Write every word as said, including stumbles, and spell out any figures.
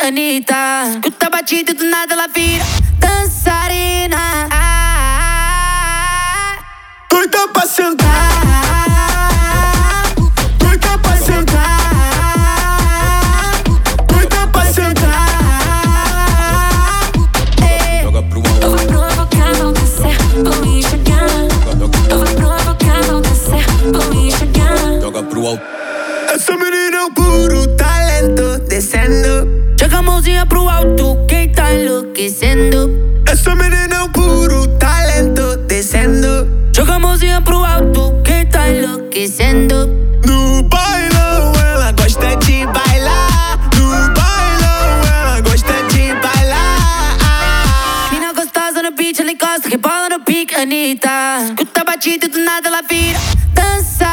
Anitta. Escuta a batida e do nada ela vira dançarina. Doida pra sentar, doida pra sentar, doida pra sentar. Joga pro alto. Eu vou provocar, vão descer, vão enxergar. Eu vou provocar, vão descer, vão enxergar. Joga pro alto. Essa menina é um puro talento, descendo. Joga a mãozinha pro alto, quem tá enlouquecendo. Essa menina é um puro talento, descendo. Joga a mãozinha pro alto, quem tá enlouquecendo. No bailão ela gosta de bailar. No bailão ela gosta de bailar. Mina gostosa no beat, ela encosta, rebola no pique, Anitta. Escuta a batida e do nada ela vira dança.